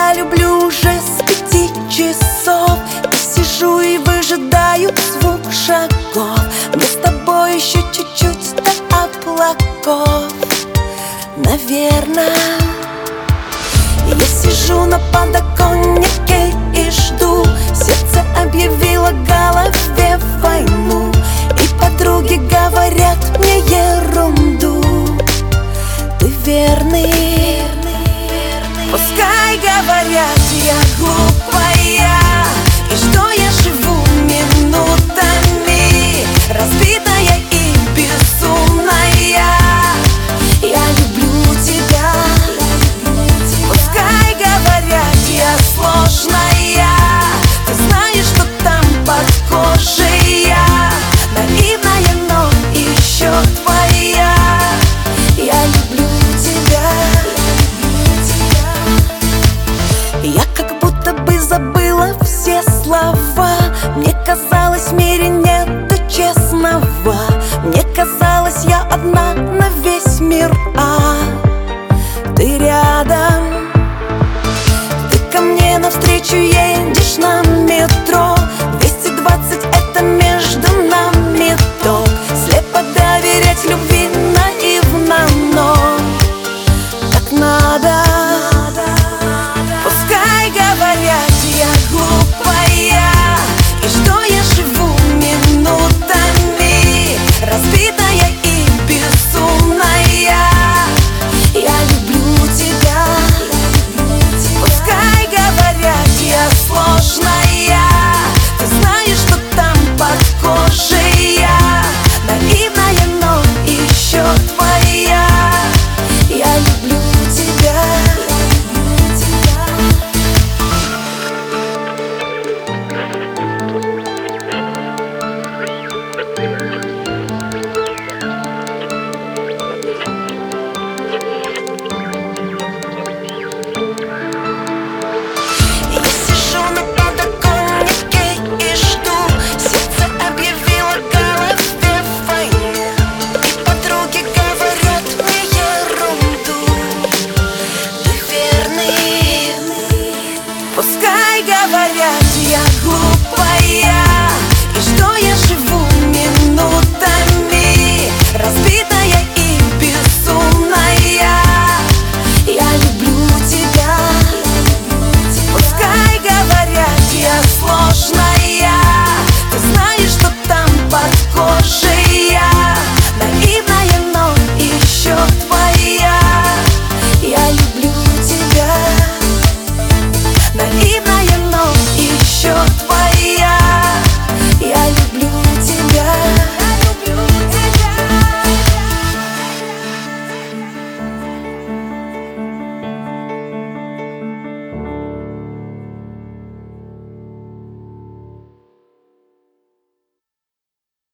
тебя люблю уже с 5 часов. И сижу и выжидаю звук шагов. Мне с тобой еще чуть-чуть до облаков. Наверное, я сижу на подоконнике и жду. Сердце объявило голове войну. И подруги говорят мне ерунду. Ты верный, пускай говорят, я глупая, и что я живу минутами, разбитая и безумная. Я люблю тебя, пускай говорят, я сложная. Ты знаешь, что там под кожей я наивная, но еще твоя. Я люблю тебя. Я как будто бы забыла все слова. Мне казалось, в мире нет честного. Мне казалось, я одна на весь мир